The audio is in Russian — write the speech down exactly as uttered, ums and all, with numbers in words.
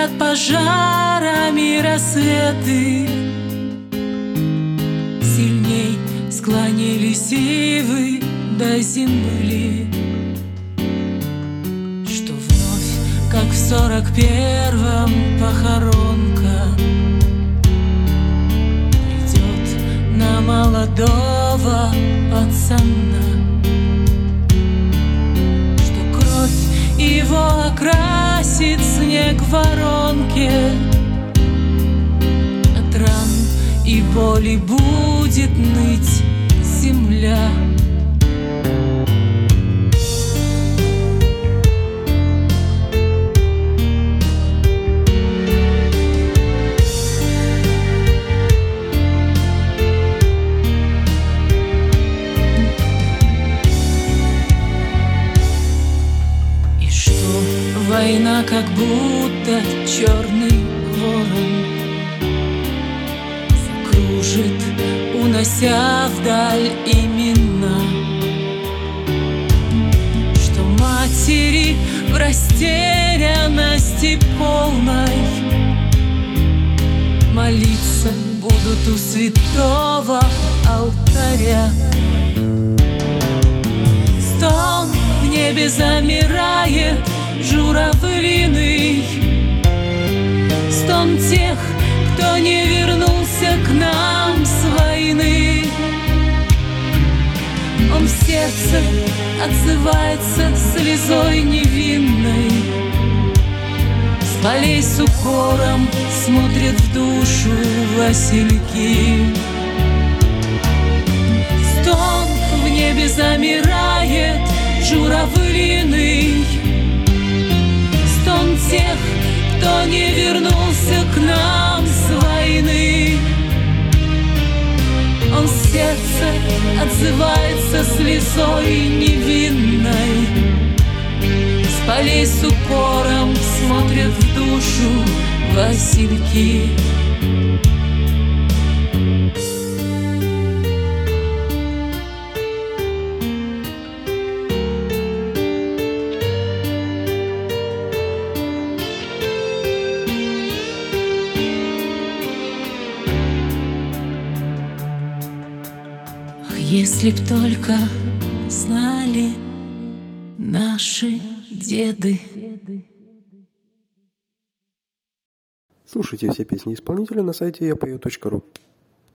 горят пожарами рассветы, сильней склонились ивы до земли, что вновь, как в сорок первом, похоронка придет на молодого пацана, что кровь его окрасит снег в воронке, от ран и боли будет ныть земля. И что война как будто черный ворон закружит, унося вдаль имена, что матери в растерянности полной молиться будут у святого алтаря. Стон в небе замирает журавлиный, стон тех, кто не вернулся к нам с войны. Он в сердце отзывается слезой невинной, с полей с укором смотрит в душу васильки. Стон в небе замирает журавлиный, стон тех, кто не вернулся к нам с войны. Он в сердце отзывается слезой невинной, с полей с укором смотрят в душу васильки. Если б только знали наши деды. Слушайте все песни исполнителя на сайте я пою точка ру.